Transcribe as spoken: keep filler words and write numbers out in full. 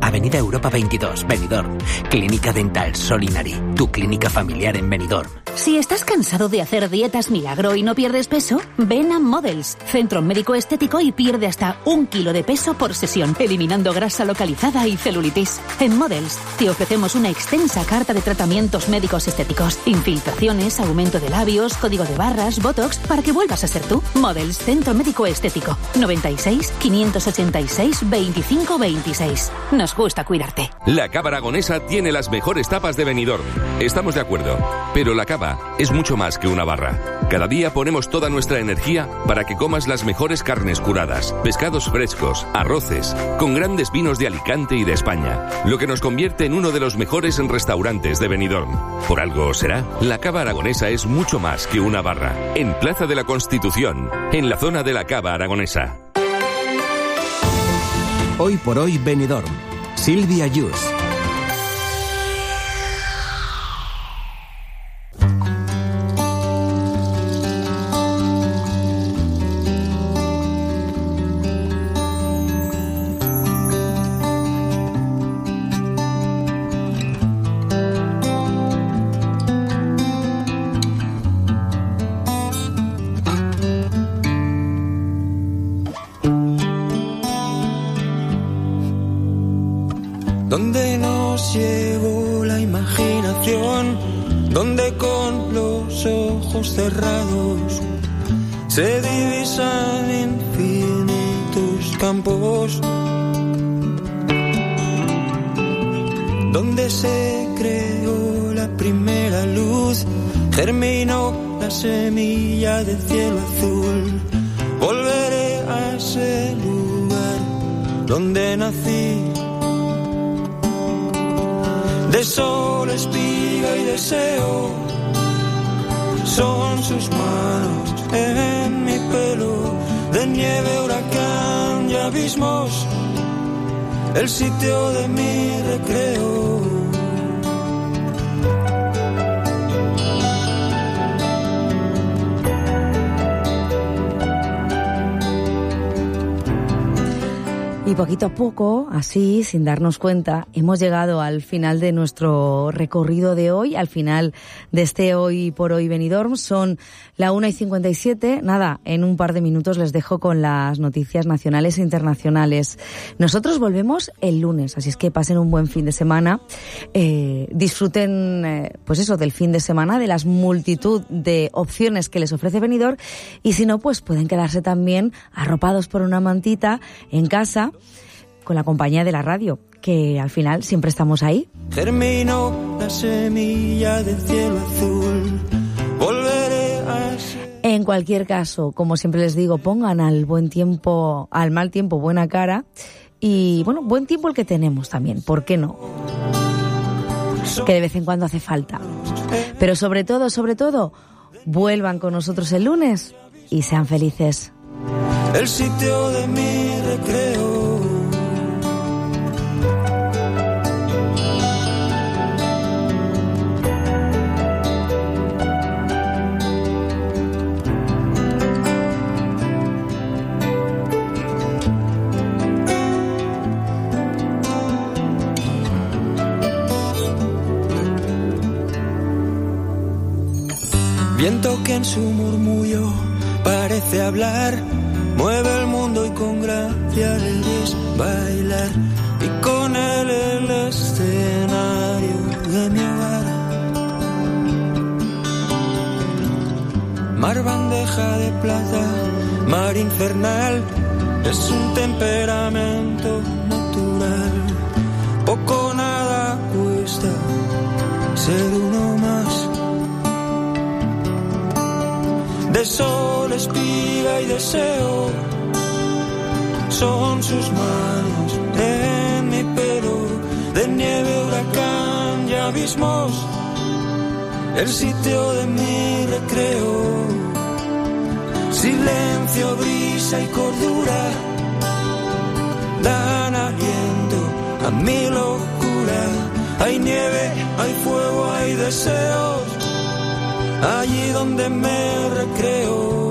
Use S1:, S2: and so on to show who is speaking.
S1: Avenida Europa veintidós, Benidorm. Clínica Dental Solinari, tu clínica familiar en Benidorm.
S2: Si estás cansado de hacer dietas milagro y no pierdes peso, ven a Models, centro médico estético, y pierde hasta un kilo de peso por sesión, eliminando grasa localizada y celulitis. En Models te ofrecemos una extensa carta de tratamientos médicos estéticos, infiltraciones, aumento de labios, código de barras, botox, para que vuelvas a ser tú. Models, centro médico estético, noventa y seis, quinientos ochenta y seis, veinticinco veintiséis. Nos gusta cuidarte.
S3: La Cava Aragonesa tiene las mejores tapas de Benidorm. Estamos de acuerdo, pero la cava es mucho más que una barra. Cada día ponemos toda nuestra energía para que comas las mejores carnes curadas, pescados frescos, arroces, con grandes vinos de Alicante y de España, lo que nos convierte en uno de los mejores restaurantes de Benidorm. Por algo será, la Cava Aragonesa es mucho más que una barra. En Plaza de la Constitución, en la zona de la Cava Aragonesa.
S4: Hoy por hoy Benidorm. Silvia Yus.
S5: Donde nos llevó la imaginación, donde con los ojos cerrados se divisan infinitos campos, donde se creó la primera luz, germinó la semilla del cielo azul. Volveré a ese lugar donde nací. De sol, espiga y deseo, son sus manos en mi pelo. De nieve, huracán y abismos, el sitio de mi recreo.
S6: Y poquito a poco, así, sin darnos cuenta, hemos llegado al final de nuestro recorrido de hoy, al final de este Hoy por Hoy Benidorm. Son la una y cincuenta y siete. Nada, en un par de minutos les dejo con las noticias nacionales e internacionales. Nosotros volvemos el lunes, así es que pasen un buen fin de semana. Eh, disfruten, eh, pues eso, del fin de semana, de las multitud de opciones que les ofrece Benidorm. Y si no, pues pueden quedarse también arropados por una mantita en casa, con la compañía de la radio, que al final siempre estamos ahí.
S5: Germinó la semilla del cielo azul. Volveré a ser...
S6: En cualquier caso, como siempre les digo, pongan al buen tiempo, al mal tiempo buena cara. Y bueno, buen tiempo el que tenemos también, ¿por qué no? Que de vez en cuando hace falta. Pero sobre todo, sobre todo, vuelvan con nosotros el lunes y sean felices.
S5: El sitio de mi recreo. Viento que en su murmullo parece hablar, mueve el mundo y con gracia le ves bailar, y con él el escenario de mi hogar. Mar bandeja de plata, mar infernal, es un temperamento natural. Poco nada cuesta ser uno más. De sol, espiga y deseo, son sus manos en mi pelo. De nieve, huracán y abismos, el sitio de mi recreo. Silencio, brisa y cordura dan aliento a mi locura. Hay nieve, hay fuego, hay deseos, allí donde me recreo.